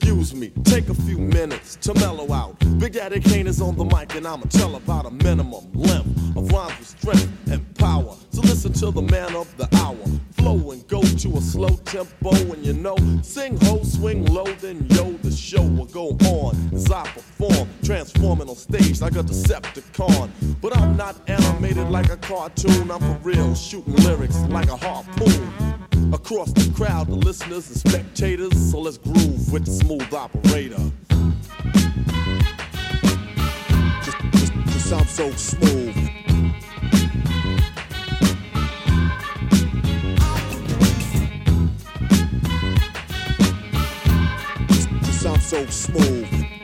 Excuse me, take a few minutes to mellow out. Big Daddy Kane is on the mic and I'ma tell about a minimum length of rhymes with strength and power. So listen to the man of the hour. Flow and go to a slow tempo and you know, sing ho, swing low, then yo, the show will go on as I perform, transforming on stage like a Decepticon. But I'm not animated like a cartoon, I'm for real, shooting lyrics like a harpoon. Across the crowd, the listeners and spectators, so let's groove with the smooth operator. Just I'm so smooth. Just I'm so smooth.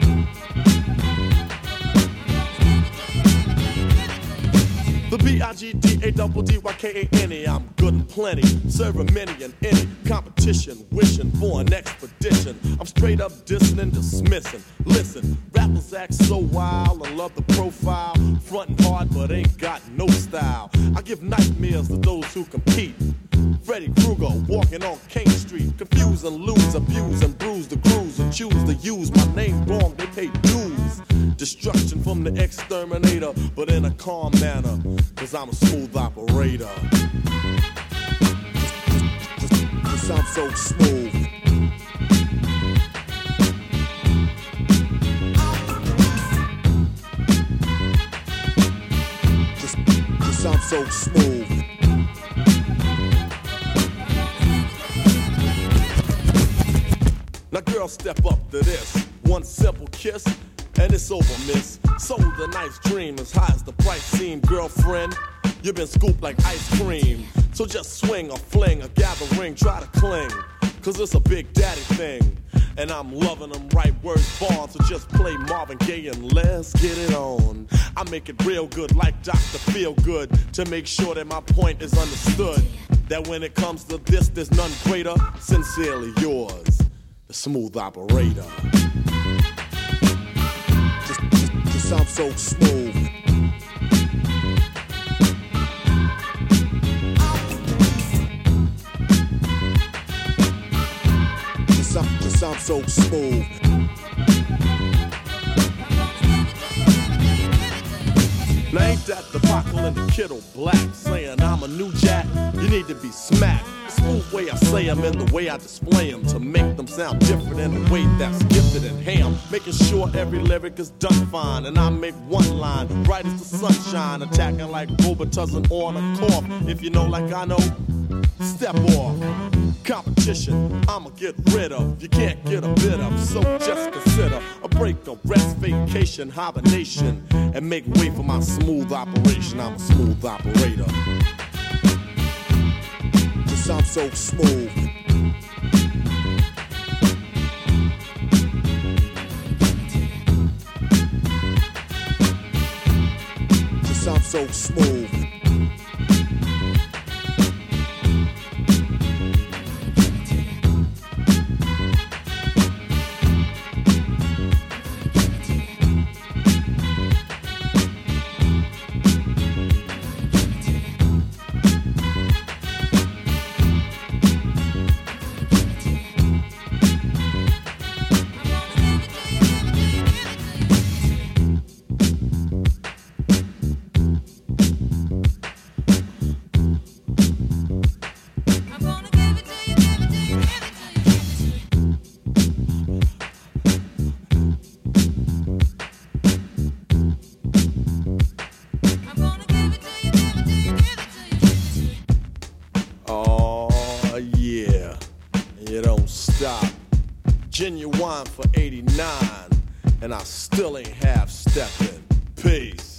The B-I-G-D-A-double-D-Y-K-A-N-E, I'm good and plenty, serving many and any competition, wishing for an expedition. I'm straight up dissing and dismissing. Listen, rappers act so wild, I love the profile, frontin' hard but ain't got no style. I give nightmares to those who compete. Freddy Krueger walking on King Street, confuse and lose, abuse and bruise the crews who choose to use my name wrong, they pay dues. Destruction from the exterminator, but in a calm manner, cause I'm a smooth operator. Cause I'm so smooth. Cause I'm so smooth. Now girl, step up to this. One simple kiss, and it's over, miss. Sold a nice dream as high as the price seemed. Girlfriend, you've been scooped like ice cream. So just swing or fling or gather ring, try to cling. Cause it's a Big Daddy thing. And I'm loving them right words born. So just play Marvin Gaye and let's get it on. I make it real good like Dr. Feelgood to make sure that my point is understood. That when it comes to this, there's none greater. Sincerely yours, the smooth operator. Just I'm so smooth. Just I'm so smooth. Now ain't that the Bockel and the Kittle Black saying I'm a new jack? You need to be smacked. The smooth way I say them and the way I display them to make them sound different in the way that's gifted and ham. Making sure every lyric is done fine. And I make one line, bright as the sunshine, attacking like Robitussin on a cough. If you know like I know, step off. Competition, I'ma get rid of. You can't get a bit of, so just consider a break, a rest, vacation, hibernation, and make way for my smooth operation. I'm a smooth operator. Cause I'm so smooth. Cause I'm so smooth. Genuine for 89, and I still ain't half stepping. Peace.